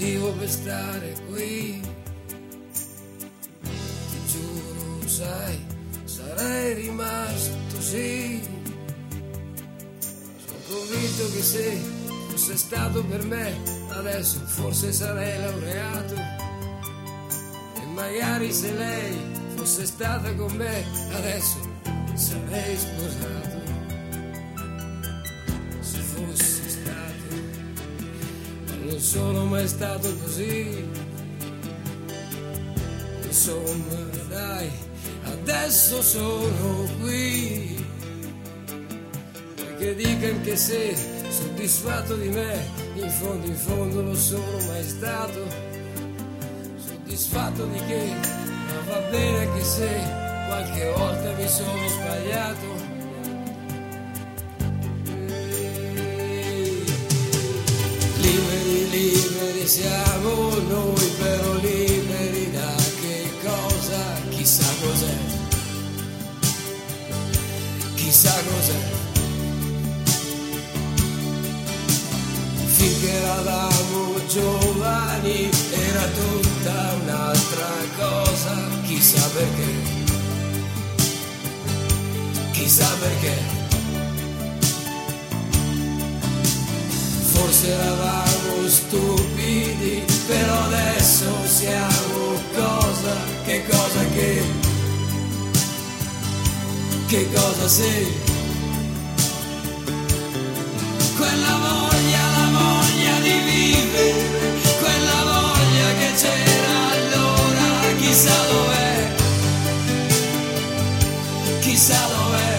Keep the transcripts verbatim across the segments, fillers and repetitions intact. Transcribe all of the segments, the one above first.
motivo per stare qui. Ti giuro, sai, sarei rimasto, sì. Sono convinto che se fosse stato per me, adesso forse sarei laureato. E magari se lei fosse stata con me, adesso sarei sposato. Se fosse stato, ma non sono mai stato così. Insomma, dai, adesso sono qui. Perché dica che se soddisfatto di me, in fondo in fondo lo sono mai stato. Soddisfatto di che, ma va bene anche se qualche volta mi sono sbagliato. Liberi, liberi siamo noi, però liberi da che cosa? Chissà cos'è, chissà cos'è. Finché eravamo giovani era tutta un'altra cosa, chissà perché, chissà perché. Forse eravamo stupidi, però adesso siamo cosa, che cosa che, che cosa sei? Quella voglia, la voglia di vivere, quella voglia che c'era allora, chissà dov'è, chissà dov'è.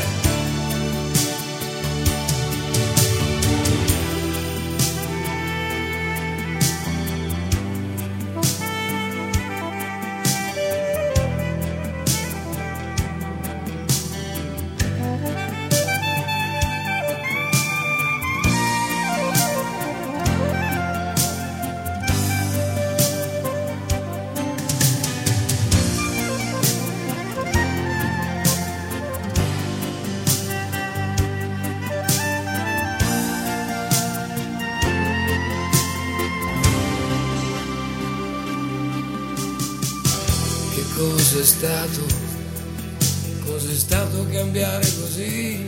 Cos'è stato, cos'è stato cambiare così?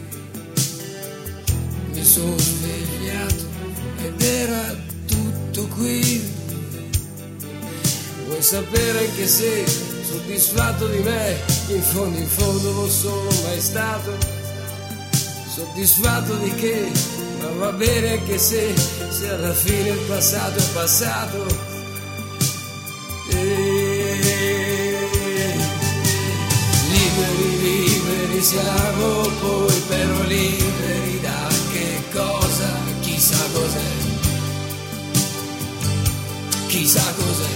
Mi sono svegliato ed era tutto qui. Vuoi sapere anche se soddisfatto di me, in fondo in fondo lo sono mai stato. Soddisfatto di che, ma va bene anche se, se alla fine il passato è passato. Liberi, liberi siamo poi, però liberi da che cosa? Chissà cos'è, chissà cos'è.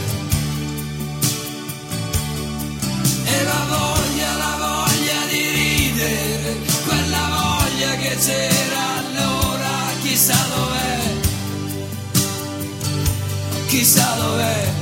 E la voglia, la voglia di ridere, quella voglia che c'era allora, chissà dov'è, chissà dov'è.